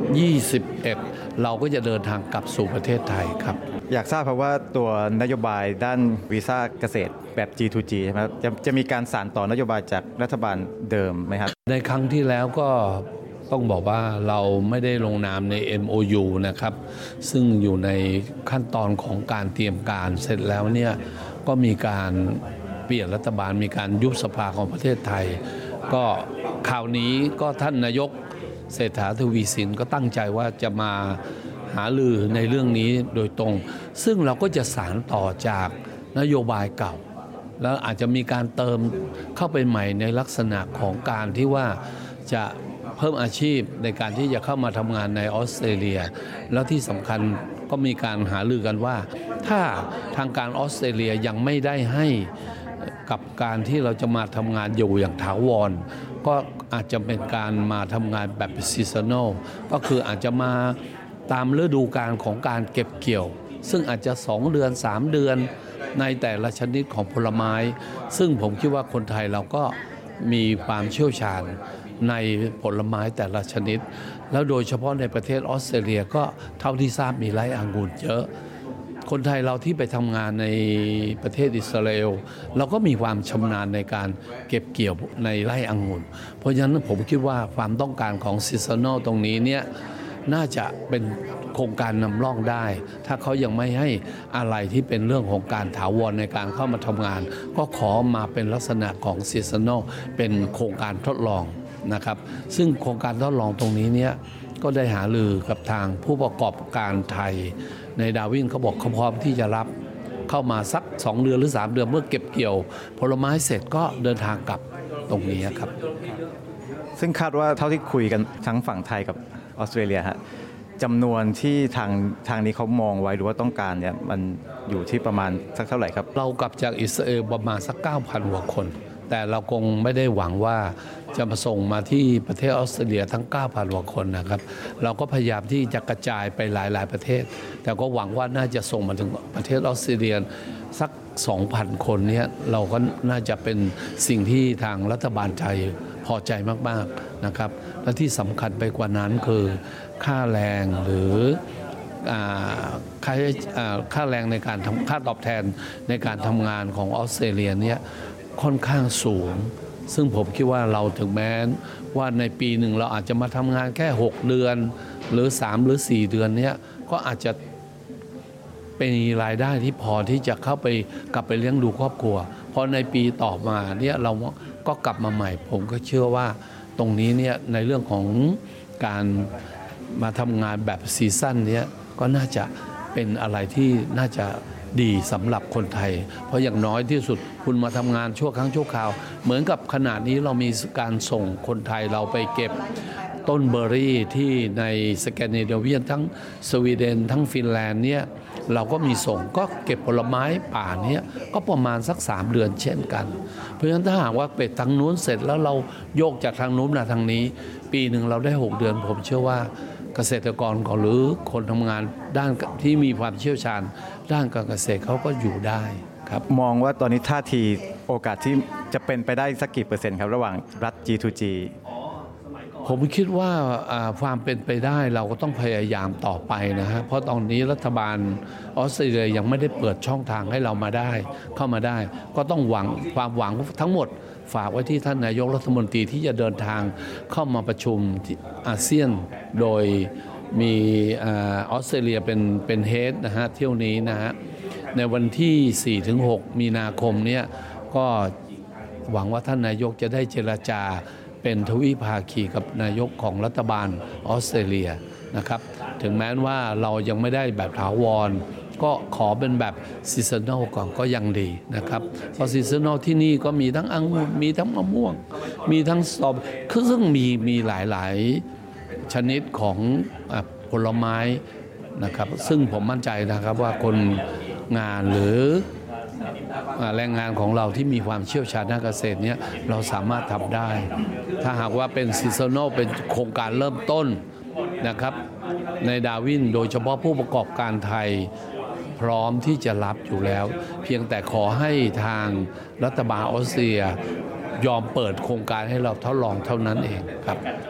S5: ยี่สิบเอ็ดเราก็จะเดินทางกลับสู่ประเทศไทยครับ
S7: อยากทราบครับว่าตัวนโยบายด้านวีซ่าเกษตรแบบ จี ทู จี ใช่ไหมครับจะจะมีการสานต่อนโยบายจากรัฐบาลเดิมไหมครับ
S5: ในครั้งที่แล้วก็ต้องบอกว่าเราไม่ได้ลงนามใน เอ็ม โอ ยู นะครับซึ่งอยู่ในขั้นตอนของการเตรียมการเสร็จแล้วเนี่ยก็มีการเปลี่ยนรัฐบาลมีการยุบสภาของประเทศไทยก็คราวนี้ก็ท่านนายกเศรษฐาทวีสินก็ตั้งใจว่าจะมาหาลือในเรื่องนี้โดยตรงซึ่งเราก็จะสานต่อจากนโยบายเก่าแล้วอาจจะมีการเติมเข้าไปใหม่ในลักษณะของการที่ว่าจะเพิ่มอาชีพในการที่จะเข้ามาทำงานในออสเตรเลียแล้วที่สำคัญก็มีการหารือกันว่าถ้าทางการออสเตรเลียยังไม่ได้ให้กับการที่เราจะมาทำงานอยู่อย่างถาวรก็อาจจะเป็นการมาทำงานแบบซีซันนอลก็คืออาจจะมาตามฤดูกาลของการเก็บเกี่ยวซึ่งอาจจะสองเดือนสามเดือนในแต่ละชนิดของผลไม้ซึ่งผมคิดว่าคนไทยเราก็มีความเชี่ยวชาญในผลไม้แต่ละชนิดแล้วโดยเฉพาะในประเทศออสเตรเลียก็เท่าที่ทราบมีไร่องุ่นเยอะคนไทยเราที่ไปทำงานในประเทศอิสราเอลเราก็มีความชำนาญในการเก็บเกี่ยวในไร่องุ่นเพราะฉะนั้นผมคิดว่าความต้องการของซีซันนอลตรงนี้เนี่ยน่าจะเป็นโครงการนำร่องได้ถ้าเขายังไม่ให้อะไรที่เป็นเรื่องของการถาวรในการเข้ามาทำงานก็ขอมาเป็นลักษณะของซีซันนอลเป็นโครงการทดลองนะครับซึ่งโครงการทดลองตรงนี้เนี่ยก็ได้หารือกับทางผู้ประกอบการไทยในดาวินเขาบอกเขาพร้อมที่จะรับเข้ามาสักสองเดือนหรือสามเดือนเมื่อเก็บเกี่ยวผลไม้เสร็จก็เดินทางกลับตรงนี้ครับ
S7: ซึ่งคาดว่าเท่าที่คุยกันทั้งฝั่งไทยกับออสเตรเลียฮะจำนวนที่ทางทางนี้เขามองไว้หรือว่าต้องการเนี่ยมันอยู่ที่ประมาณสักเท่าไหร่ครับ
S5: เรากลับจากอิสราเอลประมาณสัก เก้าพัน กว่าคนแต่เราคงไม่ได้หวังว่าจะมาส่งมาที่ประเทศออสเตรเลียทั้ง เก้าพัน กว่าคนนะครับเราก็พยายามที่จะกระจายไปหลายๆประเทศแต่ก็หวังว่าน่าจะส่งมาถึงประเทศออสเตรเลียสัก สองพัน คนเนี่ยเราก็น่าจะเป็นสิ่งที่ทางรัฐบาลไทยพอใจมากๆนะครับและที่สำคัญไปกว่านั้นคือค่าแรงหรือค่าค่าแรงในการทำค่าตอบแทนในการทำงานของออสเตรเลียเนี่ยค่อนข้างสูงซึ่งผมคิดว่าเราถึงแม้ว่าในปีหนึ่งเราอาจจะมาทำงานแค่หกเดือนหรือสามหรือสี่เดือนเนี้ยก็อาจจะเป็นรายได้ที่พอที่จะเข้าไปกลับไปเลี้ยงดูครอบครัวพอในปีต่อมาเนี่ยเราก็กลับมาใหม่ผมก็เชื่อว่าตรงนี้เนี่ยในเรื่องของการมาทำงานแบบซีซั่นเนี้ยก็น่าจะเป็นอะไรที่น่าจะดีสำหรับคนไทยเพราะอย่างน้อยที่สุดคุณมาทำงานชั่วครั้งชั่วคราวเหมือนกับขณะนี้เรามีการส่งคนไทยเราไปเก็บต้นเบอร์รี่ที่ในสแกนดิเนเวียนทั้งสวีเดนทั้งฟินแลนด์เนี่ยเราก็มีส่งก็เก็บผลไม้ป่านี้ก็ประมาณสักสามเดือนเช่นกันเพราะฉะนั้นถ้าหากว่าเป็ดทางนู้นเสร็จแล้วเราโยกจากทางนู้นมาทางนี้ปีหนึ่งเราได้หกเดือนผมเชื่อว่าเกษตรกรหรือคนทำงานด้านที่มีความเชี่ยวชาญด้านการเกษตรเขาก็อยู่ได้ครับ
S7: มองว่าตอนนี้ท่าทีโอกาสที่จะเป็นไปได้สักกี่เปอร์เซ็นต์ครับระหว่างรัฐ จี ทู จี
S5: ผมคิดว่าความเป็นไปได้เราก็ต้องพยายามต่อไปนะฮะเพราะตอนนี้รัฐบาลออสเตรเลียยังไม่ได้เปิดช่องทางให้เรามาได้เข้ามาได้ก็ต้องหวังความหวังทั้งหมดฝากไว้ที่ท่านนายกรัฐมนตรีที่จะเดินทางเข้ามาประชุมอาเซียนโดยมีออสเตรเลียเป็นเป็นเฮดนะฮะเที่ยวนี้นะฮะในวันที่ สี่ถึงหก มีนาคมเนี่ยก็หวังว่าท่านนายกจะได้เจรจาเป็นทวิภาคีกับนายกของรัฐบาลออสเตรเลียนะครับถึงแม้ว่าเรายังไม่ได้แบบถาวรก็ขอเป็นแบบซีซันนอลก่อนก็ยังดีนะครับเพราะซีซันนอลที่นี่ก็มีทั้งองุ่นมีทั้งมะม่วงมีทั้งสตรอเบอรี่ซึ่งมีมีหลายๆชนิดของผลไม้นะครับซึ่งผมมั่นใจนะครับว่าคนงานหรือแรงงานของเราที่มีความเชี่ยวชาญด้านเกษตรเนี่ยเราสามารถทำได้ถ้าหากว่าเป็นซีซันนอลเป็นโครงการเริ่มต้นนะครับในดาวินโดยเฉพาะผู้ประกอบการไทยพร้อมที่จะรับอยู่แล้วเพียงแต่ขอให้ทางรัฐบาลออสเตรเลียยอมเปิดโครงการให้เราทดลองเท่านั้นเองครับ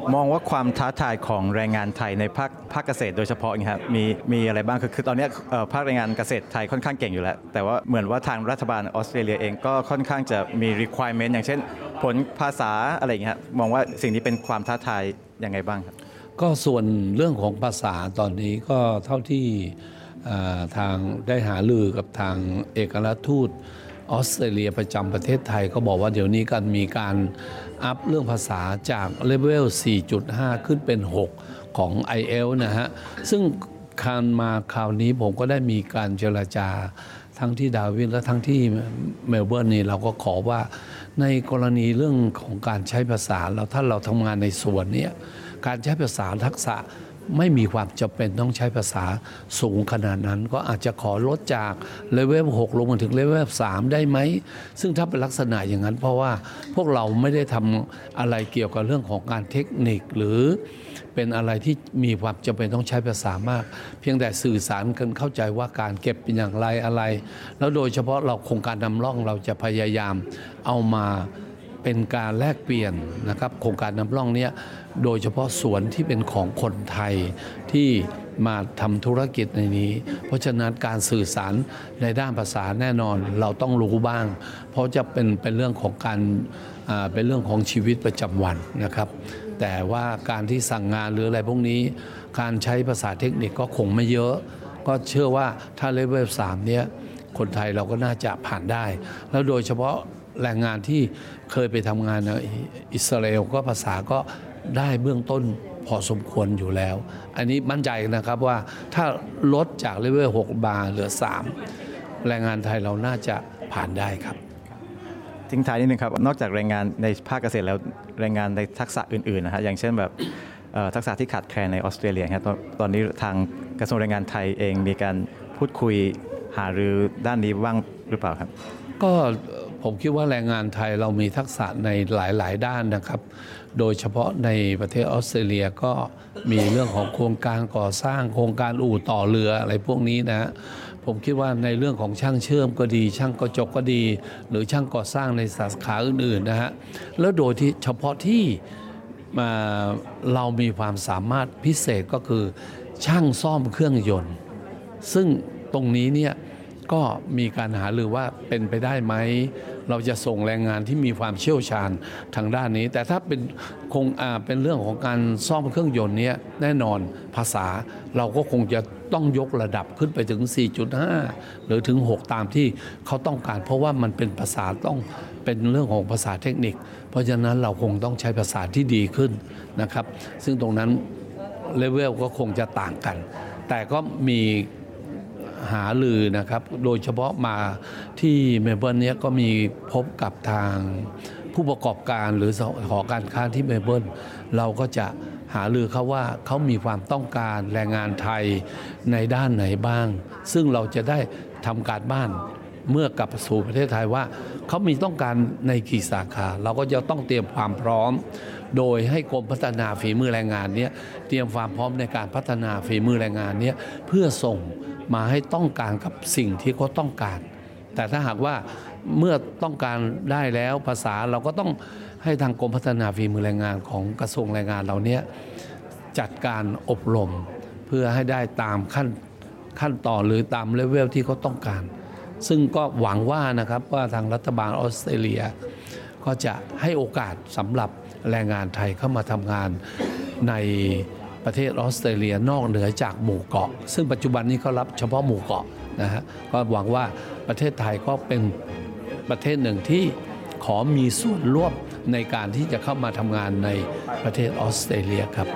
S14: มองว่าความท้าทายของแรงงานไทยในภาคภาคเกษตรโดยเฉพาะนะครับมีมีอะไรบ้างคือคือตอนนี้ภาคแรงงานเกษตรไทยค่อนข้างเก่งอยู่แล้วแต่ว่าเหมือนว่าทางรัฐบาลออสเตรเลียเองก็ค่อนข้างจะมี requirement อย่างเช่นผลภาษาอะไรอย่างเงี้ยมองว่าสิ่งนี้เป็นความท้าทายยังไงบ้างครับ
S5: ก็ส่วนเรื่องของภาษาตอนนี้ก็เท่าที่ทางได้หารือกับทางเอกอัครราชทูตออสเตรเลียประจำประเทศไทยก็บอกว่าเดี๋ยวนี้กันมีการอัพเรื่องภาษาจากเลเวล สี่จุดห้า ขึ้นเป็น หก ของ ไอ เอล นะฮะซึ่งการมาคราวนี้ผมก็ได้มีการเจรจาทั้งที่ดาร์วินและทั้งที่เมลเบิร์นนี่เราก็ขอว่าในกรณีเรื่องของการใช้ภาษาเราถ้าเราทำงานในส่วนนี้การใช้ภาษาทักษะไม่มีความจำเป็นต้องใช้ภาษาสูงขนาดนั้นก็อาจจะขอลดจากเลเวลหกลงมาถึงเลเวลสามได้ไหมซึ่งถ้าเป็นลักษณะอย่างนั้นเพราะว่าพวกเราไม่ได้ทำอะไรเกี่ยวกับเรื่องของการเทคนิคหรือเป็นอะไรที่มีความจำเป็นต้องใช้ภาษามากเพียงแต่สื่อสารกันเข้าใจว่าการเก็บเป็นอย่างไรอะไรแล้วโดยเฉพาะเราโครงการนำร่องเราจะพยายามเอามาเป็นการแลกเปลี่ยนนะครับโครงการนำร่องนี้โดยเฉพาะสวนที่เป็นของคนไทยที่มาทำธุรกิจในนี้เพราะฉะนั้นการสื่อสารในด้านภาษาแน่นอนเราต้องรู้บ้างเพราะจะเป็นเป็นเรื่องของการเป็นเรื่องของชีวิตประจำวันนะครับแต่ว่าการที่สั่งงานหรืออะไรพวกนี้การใช้ภาษาเทคนิคก็คงไม่เยอะก็เชื่อว่าถ้าเลเวลสามเนี้ยคนไทยเราก็น่าจะผ่านได้แล้วโดยเฉพาะแรงงานที่เคยไปทำงานในอิสราเอลก็ภาษาก็ได้เบื้องต้นพอสมควรอยู่แล้วอันนี้มั่นใจนะครับว่าถ้าลดจากเลเวลหกบาร์เหลือสามแรงงานไทยเราน่าจะผ่านได้ครับ
S14: ทิ้งท้ายนิดนึงครับนอกจากแรงงานในภาคเกษตรแล้วแรงงานในทักษะอื่นๆนะฮะอย่างเช่นแบบทักษะที่ขาดแคลนในออสเตรเลียครับตอนนี้ทางกระทรวงแรงงานไทยเองมีการพูดคุยหารือด้านนี้บ้างหรือเปล่าครับ
S5: ก็ผมคิดว่าแรงงานไทยเรามีทักษะในหลายๆด้านนะครับโดยเฉพาะในประเทศออสเตรเลียก็มีเรื่องของโครงการก่อสร้างโครงการอู่ต่อเรืออะไรพวกนี้นะผมคิดว่าในเรื่องของช่างเชื่อมก็ดีช่างกระจกก็ดีหรือช่างก่อสร้างในสาขาอื่นๆนะฮะแล้วโดยที่เฉพาะที่มาเรามีความสามารถพิเศษก็คือช่างซ่อมเครื่องยนต์ซึ่งตรงนี้เนี่ยก็มีการหารือว่าเป็นไปได้ไหมเราจะส่งแรงงานที่มีความเชี่ยวชาญทางด้านนี้แต่ถ้าเป็นคงอ่าเป็นเรื่องของการซ่อมเครื่องยนต์เนี้ยแน่นอนภาษาเราก็คงจะต้องยกระดับขึ้นไปถึง สี่จุดห้า หรือถึงหกตามที่เขาต้องการเพราะว่ามันเป็นภาษาต้องเป็นเรื่องของภาษาเทคนิคเพราะฉะนั้นเราคงต้องใช้ภาษาที่ดีขึ้นนะครับซึ่งตรงนั้นเลเวลก็คงจะต่างกันแต่ก็มีหาลือนะครับโดยเฉพาะมาที่เมลเบิร์นเนี้ยก็มีพบกับทางผู้ประกอบการหรือหอการค้าที่เมลเบิร์นเราก็จะหาลือเขาว่าเขามีความต้องการแรงงานไทยในด้านไหนบ้างซึ่งเราจะได้ทำการบ้านเมื่อกลับสู่ประเทศไทยว่าเขามีต้องการในกี่สาขาเราก็จะต้องเตรียมความพร้อมโดยให้กรมพัฒนาฝีมือแรงงานเนี้ยเตรียมความพร้อมในการพัฒนาฝีมือแรงงานเนี้ยเพื่อส่งมาให้ต้องการกับสิ่งที่เขาต้องการแต่ถ้าหากว่าเมื่อต้องการได้แล้วภาษาเราก็ต้องให้ทางกรมพัฒนาฝีมือแรงงานของกระทรวงแรงงานเราเนี้ยจัดการอบรมเพื่อให้ได้ตามขั้นขั้นตอนหรือตามเลเวลที่เขาต้องการซึ่งก็หวังว่านะครับว่าทางรัฐบาลออสเตรเลียก็จะให้โอกาสสำหรับแรงงานไทยเข้ามาทำงานในประเทศออสเตรเลียนอกเหนือจากหมู่เกาะซึ่งปัจจุบันนี้เขารับเฉพาะหมู่เกาะนะฮะก็หวังว่าประเทศไทยก็เป็นประเทศหนึ่งที่ขอมีส่วนร่วมในการที่จะเข้ามาทำงานในประเทศออสเตรเลียครับ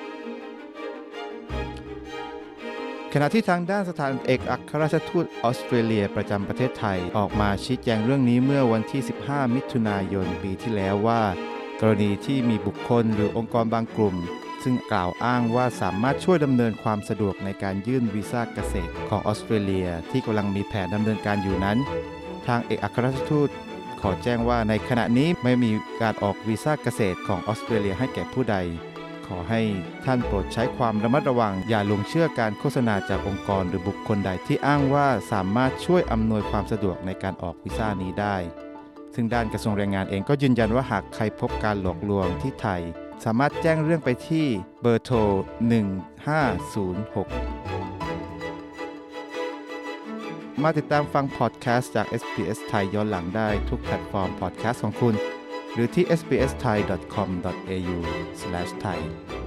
S7: ขณะที่ทางด้านสถานเอกอัครราชทูตออสเตรเลียประจำประเทศไทยออกมาชี้แจงเรื่องนี้เมื่อวันที่สิบห้ามิถุนายนปีที่แล้วว่ากรณีที่มีบุคคลหรือองค์กรบางกลุ่มซึ่งกล่าวอ้างว่าสามารถช่วยดำเนินความสะดวกในการยื่นวีซ่าเกษตรของออสเตรเลียที่กำลังมีแผนดำเนินการอยู่นั้นทางเอกอัครราชทูตขอแจ้งว่าในขณะนี้ไม่มีการออกวีซ่าเกษตรของออสเตรเลียให้แก่ผู้ใดขอให้ท่านโปรดใช้ความระมัดระวังอย่าลงเชื่อการโฆษณาจากองค์กรหรือบุคคลใดที่อ้างว่าสามารถช่วยอำนวยความสะดวกในการออกวีซ่านี้ได้ซึ่งด้านกระทรวงแรงงานเองก็ยืนยันว่าหากใครพบการหลอกลวงที่ไทยสามารถแจ้งเรื่องไปที่เบอร์โทรหนึ่งห้าศูนย์หกมาติดตามฟังพอดแคสต์จาก เอส บี เอส ไทยย้อนหลังได้ทุกแพลตฟอร์มพอดแคสต์ของคุณหรือที่ เอส บี เอส ไทย ดอท คอม ดอท เอ ยู สแลช ไทย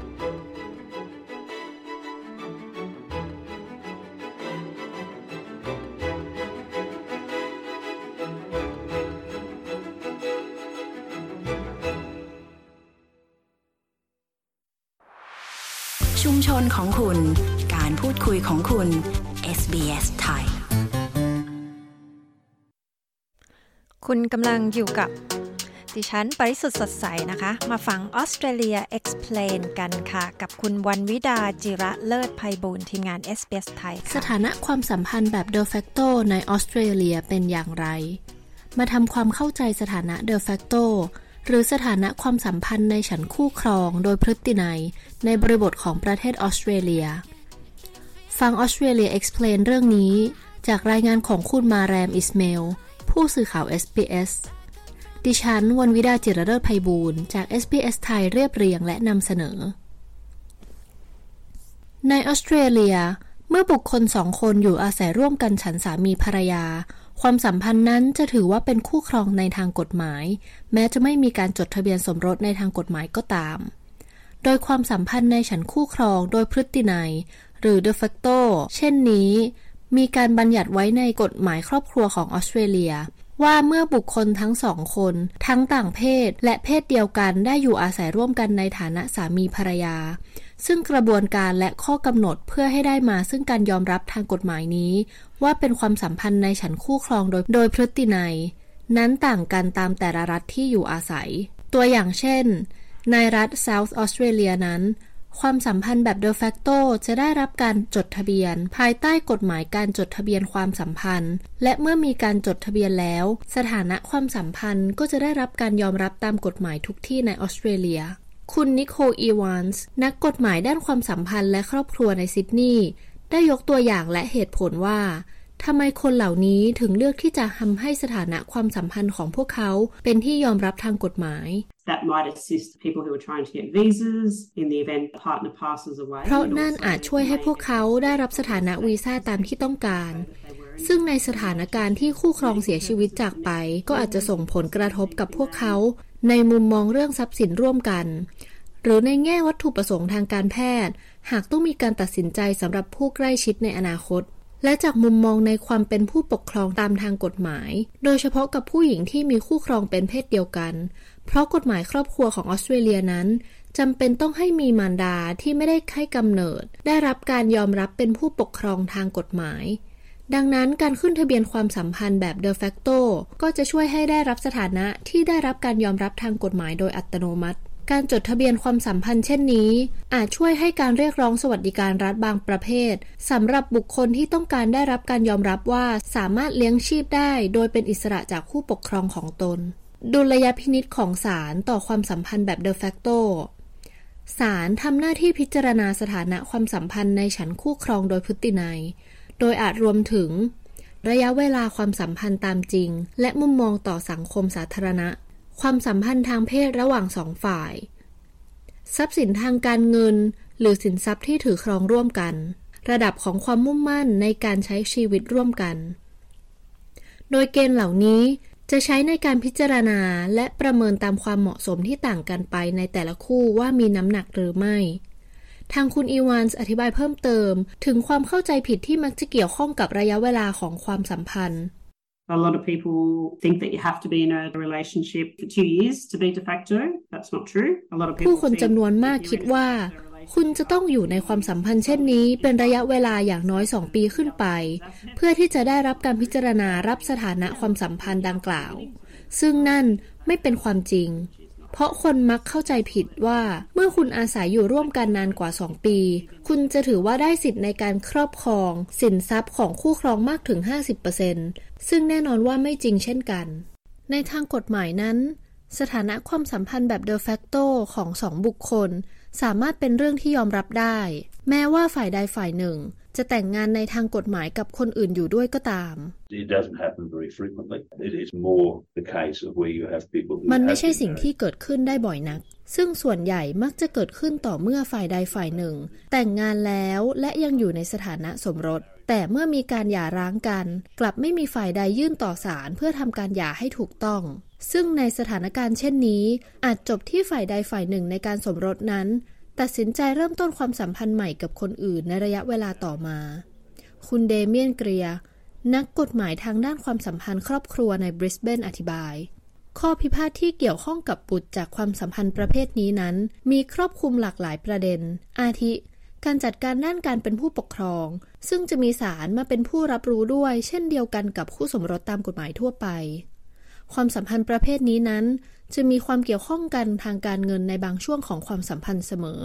S15: ชุมชนของคุณการพูดคุยของคุณ เอส บี เอส ไทย
S3: คุณกำลังอยู่กับดิฉันปริสุทธิ์สดใสนะคะมาฟัง Australia Explain กันค่ะกับคุณวันวิดาจิระเลิศไพบูลย์ทีมงาน เอส บี เอส ไทยค่ะ
S16: สถานะความสัมพันธ์แบบ de facto ในออสเตรเลียเป็นอย่างไรมาทำความเข้าใจสถานะ de factoหรือสถานะความสัมพันธ์ในฉันคู่ครองโดยพฤตินัยในบริบทของประเทศออสเตรเลียฟัง Australia Explain เรื่องนี้จากรายงานของคุณมาแรมอิสเมลผู้สื่อข่าว เอส บี เอส ดิฉันวันวิดาจิรเลิศไพบูลย์จาก เอส บี เอส ไทยเรียบเรียงและนำเสนอในออสเตรเลียเมื่อบุคคลสองคนอยู่อาศัยร่วมกันฉันสามีภรรยาความสัมพันธ์นั้นจะถือว่าเป็นคู่ครองในทางกฎหมายแม้จะไม่มีการจดทะเบียนสมรสในทางกฎหมายก็ตามโดยความสัมพันธ์ในฉันคู่ครองโดยพฤตินัยหรือ de facto เช่นนี้มีการบัญญัติไว้ในกฎหมายครอบครัวของออสเตรเลียว่าเมื่อบุคคลทั้งสองคนทั้งต่างเพศและเพศเดียวกันได้อยู่อาศัยร่วมกันในฐานะสามีภรรยาซึ่งกระบวนการและข้อกำหนดเพื่อให้ได้มาซึ่งการยอมรับทางกฎหมายนี้ว่าเป็นความสัมพันธ์ในฉันคู่ครองโดยโดยพฤตินัยนั้นต่างกันตามแต่ละรัฐที่อยู่อาศัยตัวอย่างเช่นในรัฐ South Australia นั้นความสัมพันธ์แบบ de facto จะได้รับการจดทะเบียนภายใต้กฎหมายการจดทะเบียนความสัมพันธ์และเมื่อมีการจดทะเบียนแล้วสถานะความสัมพันธ์ก็จะได้รับการยอมรับตามกฎหมายทุกที่ในออสเตรเลียคุณนิโคล อีวานส์นักกฎหมายด้านความสัมพันธ์และครอบครัวในซิดนีย์ได้ยกตัวอย่างและเหตุผลว่าทำไมคนเหล่านี้ถึงเลือกที่จะทำให้สถานะความสัมพันธ์ของพวกเขาเป็นที่ยอมรับทางกฎหมาย
S6: That might assist people who are trying to get visas in the event the partner passes away
S16: เพราะนั่นอาจช่วยให้พวกเขาได้รับสถานะวีซ่าตามที่ต้องการซึ่งในสถานการณ์ที่คู่ครองเสียชีวิตจากไปก็อาจจะส่งผลกระทบกับพวกเขาในมุมมองเรื่องทรัพย์สินร่วมกันหรือในแง่วัตถุประสงค์ทางการแพทย์หากต้องมีการตัดสินใจสำหรับผู้ใกล้ชิดในอนาคตและจากมุมมองในความเป็นผู้ปกครองตามทางกฎหมายโดยเฉพาะกับผู้หญิงที่มีคู่ครองเป็นเพศเดียวกันเพราะกฎหมายครอบครัวของออสเตรเลียนั้นจำเป็นต้องให้มีมารดาที่ไม่ได้ให้กำเนิดได้รับการยอมรับเป็นผู้ปกครองทางกฎหมายดังนั้นการขึ้นทะเบียนความสัมพันธ์แบบ de facto ก็จะช่วยให้ได้รับสถานะที่ได้รับการยอมรับทางกฎหมายโดยอัตโนมัติการจดทะเบียนความสัมพันธ์เช่นนี้อาจช่วยให้การเรียกร้องสวัสดิการรัฐบางประเภทสำหรับบุคคลที่ต้องการได้รับการยอมรับว่าสามารถเลี้ยงชีพได้โดยเป็นอิสระจากผู้ปกครองของตนดุลยพินิจของศาลต่อความสัมพันธ์แบบ de facto ศาลทำหน้าที่พิจารณาสถานะความสัมพันธ์ในฉันคู่ครองโดยพฤตินัยโดยอาจรวมถึงระยะเวลาความสัมพันธ์ตามจริงและมุมมองต่อสังคมสาธารณะความสัมพันธ์ทางเพศระหว่างสองฝ่ายทรัพย์สินทางการเงินหรือสินทรัพย์ที่ถือครองร่วมกันระดับของความมุ่งมั่นในการใช้ชีวิตร่วมกันโดยเกณฑ์เหล่านี้จะใช้ในการพิจารณาและประเมินตามความเหมาะสมที่ต่างกันไปในแต่ละคู่ว่ามีน้ำหนักหรือไม่ทางคุณอีวานส์อธิบายเพิ่มเติมถึงความเข้าใจผิดที่มักจะเกี่ยวข้องกับระยะเวลาของความสัมพันธ์
S6: A lot of people think that you have to be in a relationship for two years to be de facto. That's not true. A lot of people
S16: ผู้คนจำนวนมากคิดว่าคุณจะต้องอยู่ในความสัมพันธ์เช่นนี้เป็นระยะเวลาอย่างน้อยสองปีขึ้นไปเพื่อที่จะได้รับการพิจารณารับสถานะความสัมพันธ์ดังกล่าวซึ่งนั่นไม่เป็นความจริงเพราะคนมักเข้าใจผิดว่าเมื่อคุณอาศัยอยู่ร่วมกันนานกว่าสองปีคุณจะถือว่าได้สิทธิ์ในการครอบครองสินทรัพย์ของคู่ครองมากถึง ห้าสิบเปอร์เซ็นต์ ซึ่งแน่นอนว่าไม่จริงเช่นกันในทางกฎหมายนั้นสถานะความสัมพันธ์แบบ de facto ของสองบุคคลสามารถเป็นเรื่องที่ยอมรับได้แม้ว่าฝ่ายใดฝ่ายหนึ่งจะแต่งงานในทางกฎหมายกับคนอื่นอยู่ด้วยก็ตาม
S17: It doesn't happen very frequently. It is more the case of where you have people who
S16: มันไม่ใช่สิ่งที่เกิดขึ้นได้บ่อยนักซึ่งส่วนใหญ่มักจะเกิดขึ้นต่อเมื่อฝ่ายใดฝ่ายหนึ่งแต่งงานแล้วและยังอยู่ในสถานะสมรสแต่เมื่อมีการหย่าร้างกันกลับไม่มีฝ่ายใดยื่นต่อศาลเพื่อทำการหย่าให้ถูกต้องซึ่งในสถานการณ์เช่นนี้อาจจบที่ฝ่ายใดฝ่ายหนึ่งในการสมรสนั้นตัดสินใจเริ่มต้นความสัมพันธ์ใหม่กับคนอื่นในระยะเวลาต่อมาคุณเดเมียนเกรียนักกฎหมายทางด้านความสัมพันธ์ครอบครัวในบริสเบนอธิบายข้อพิพาทที่เกี่ยวข้องกับบุตรจากความสัมพันธ์ประเภทนี้นั้นมีครอบคลุมหลากหลายประเด็นอาทิการจัดการด้านการเป็นผู้ปกครองซึ่งจะมีศาลมาเป็นผู้รับรู้ด้วยเช่นเดียวกันกับคู่สมรสตามกฎหมายทั่วไปความสัมพันธ์ประเภทนี้นั้นจะมีความเกี่ยวข้องกันทางการเงินในบางช่วงของความสัมพันธ์เสมอ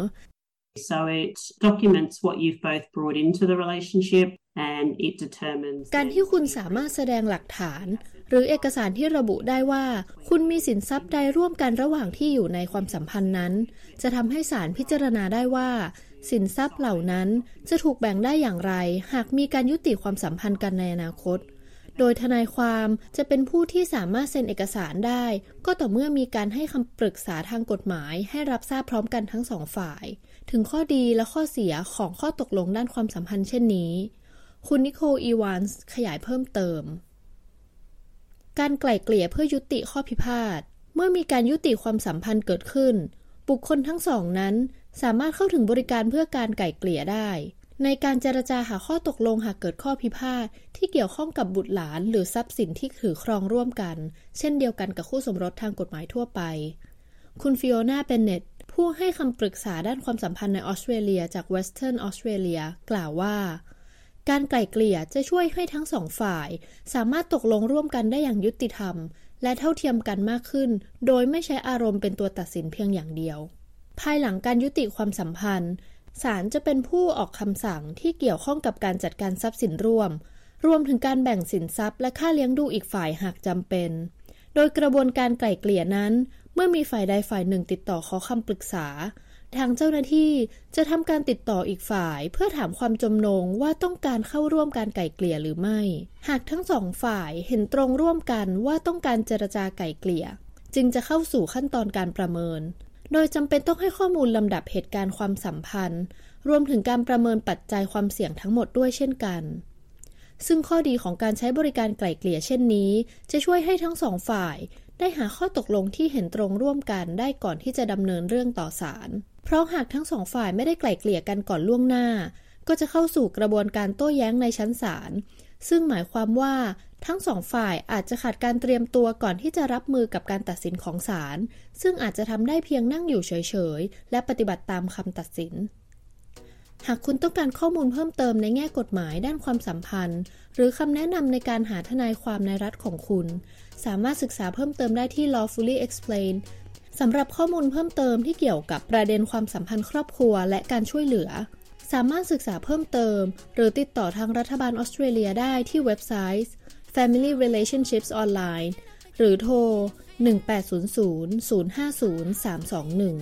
S6: So it documents what you've both brought into the relationship and it determines
S16: การที่คุณสามารถแสดงหลักฐานหรือเอกสารที่ระบุได้ว่าคุณมีสินทรัพย์ใดร่วมกันระหว่างที่อยู่ในความสัมพันธ์นั้นจะทำให้ศาลพิจารณาได้ว่าสินทรัพย์เหล่านั้นจะถูกแบ่งได้อย่างไรหากมีการยุติความสัมพันธ์กันในอนาคตโดยทนายความจะเป็นผู้ที่สามารถเซ็นเอกสารได้ก็ต่อเมื่อมีการให้คำปรึกษาทางกฎหมายให้รับทราบพร้อมกันทั้งสองฝ่ายถึงข้อดีและข้อเสียของข้อตกลงด้านความสัมพันธ์เช่นนี้คุณนิโคล อีวานส์ขยายเพิ่มเติมการไกล่เกลี่ยเพื่อยุติข้อพิพาทเมื่อมีการยุติความสัมพันธ์เกิดขึ้นบุคคลทั้งสองนั้นสามารถเข้าถึงบริการเพื่อการไกล่เกลี่ยได้ในการเจรจาหาข้อตกลงหากเกิดข้อพิพาทที่เกี่ยวข้องกับบุตรหลานหรือทรัพย์สินที่ถือครองร่วมกันเช่นเดียวกันกับคู่สมรสทางกฎหมายทั่วไปคุณฟิโอนา เบนเน็ตผู้ให้คำปรึกษาด้านความสัมพันธ์ในออสเตรเลียจาก Western Australia กล่าวว่าการไกล่เกลี่ยจะช่วยให้ทั้งสองฝ่ายสามารถตกลงร่วมกันได้อย่างยุติธรรมและเท่าเทียมกันมากขึ้นโดยไม่ใช้อารมณ์เป็นตัวตัดสินเพียงอย่างเดียวภายหลังการยุติความสัมพันธ์ศาลจะเป็นผู้ออกคำสั่งที่เกี่ยวข้องกับการจัดการทรัพย์สินร่วมรวมถึงการแบ่งสินทรัพย์และค่าเลี้ยงดูอีกฝ่ายหากจำเป็นโดยกระบวนการไกล่เกลี่ยนั้นเมื่อมีฝ่ายใดฝ่ายหนึ่งติดต่อขอคำปรึกษาทางเจ้าหน้าที่จะทำการติดต่ออีกฝ่ายเพื่อถามความจำนงว่าต้องการเข้าร่วมการไกล่เกลี่ยหรือไม่หากทั้งสองฝ่ายเห็นตรงร่วมกันว่าต้องการเจรจาไกล่เกลี่ยจึงจะเข้าสู่ขั้นตอนการประเมินโดยจำเป็นต้องให้ข้อมูลลำดับเหตุการณ์ความสัมพันธ์รวมถึงการประเมินปัจจัยความเสี่ยงทั้งหมดด้วยเช่นกันซึ่งข้อดีของการใช้บริการไกล่เกลี่ยเช่นนี้จะช่วยให้ทั้งสองฝ่ายได้หาข้อตกลงที่เห็นตรงร่วมกันได้ก่อนที่จะดำเนินเรื่องต่อศาลเพราะหากทั้งสองฝ่ายไม่ได้ไกล่เกลี่ยกันก่อนล่วงหน้าก็จะเข้าสู่กระบวนการโต้แย้งในชั้นศาลซึ่งหมายความว่าทั้งสองฝ่ายอาจจะขาดการเตรียมตัวก่อนที่จะรับมือกับการตัดสินของศาลซึ่งอาจจะทำได้เพียงนั่งอยู่เฉยๆและปฏิบัติตามคำตัดสินหากคุณต้องการข้อมูลเพิ่มเติมในแง่กฎหมายด้านความสัมพันธ์หรือคำแนะนำในการหาทนายความในรัฐของคุณสามารถศึกษาเพิ่มเติมได้ที่ Lawfully Explained สำหรับข้อมูลเพิ่มเติมที่เกี่ยวกับประเด็นความสัมพันธ์ครอบครัวและการช่วยเหลือสามารถศึกษาเพิ่มเติมหรือติดต่อทางรัฐบาลออสเตรเลียได้ที่เว็บไซต์ Family Relationships Online หรือโทรหนึ่งแปดศูนย์ศูนย์ ศูนย์ห้าศูนย์ สามสองหนึ่ง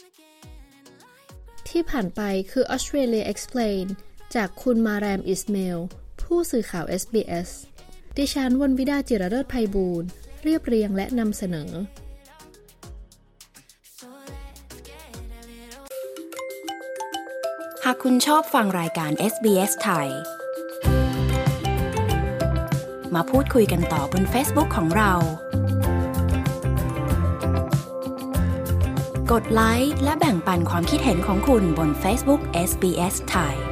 S16: ที่ผ่านไปคือ Australia Explain จากคุณมาแรมอิสเมลผู้สื่อข่าว เอส บี เอส ดิฉันวรรณวิดาจิรเลิศไพบูลย์เรียบเรียงและนำเสนอ
S15: หากคุณชอบฟังรายการ เอส บี เอส ไทยมาพูดคุยกันต่อบน Facebook ของเรากดไลค์และแบ่งปันความคิดเห็นของคุณบน Facebook เอส บี เอส ไทย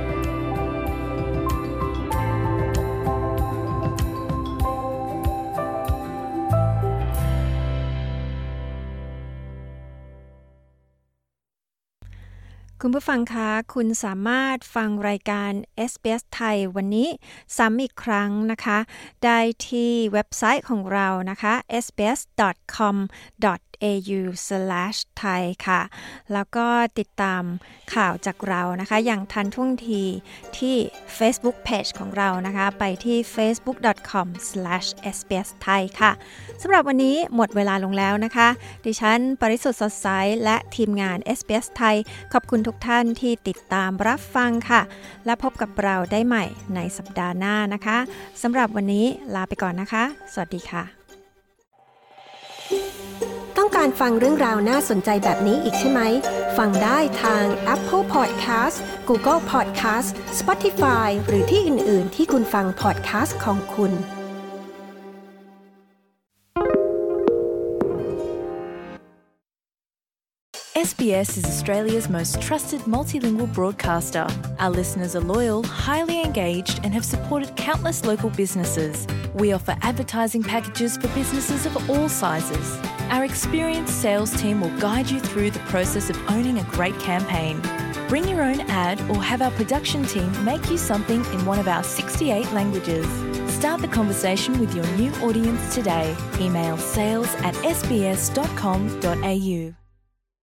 S3: คุณผู้ฟังคะคุณสามารถฟังรายการ เอส บี เอส ไทยวันนี้ซ้ำอีกครั้งนะคะได้ที่เว็บไซต์ของเรานะคะ เอส บี เอส ดอท คอม ดอทเอ ยู สแลช ไทย ค่ะ แล้วก็ติดตามข่าวจากเรานะคะอย่างทันท่วงทีที่ Facebook Page ของเรานะคะไปที่ เฟซบุ๊ก ดอท คอม สแลช เอส บี เอส ไทย ค่ะสำหรับวันนี้หมดเวลาลงแล้วนะคะดิฉันปริสุทธิ์สดใสและทีมงาน เอส บี เอส ไทยขอบคุณทุกท่านที่ติดตามรับฟังค่ะและพบกับเราได้ใหม่ในสัปดาห์หน้านะคะสำหรับวันนี้ลาไปก่อนนะคะสวัสดีค่ะ
S18: ต้องการฟังเรื่องราวน่าสนใจแบบนี้อีกใช่ไหมฟังได้ทาง Apple Podcast Google Podcast Spotify หรือที่อื่นๆที่คุณฟัง podcast ของคุณ
S2: เอส บี เอสis Australia's most trusted multilingual broadcaster. Our listeners are loyal, highly engaged, and have supported countless local businesses. We offer advertising packages for businesses of all sizes. Our experienced sales team will guide you through the process of owning a great campaign. Bring your own ad or have our production team make you something in one of our sixty-eight languages. Start the conversation with your new audience today. Email sales at s b s dot com dot a u.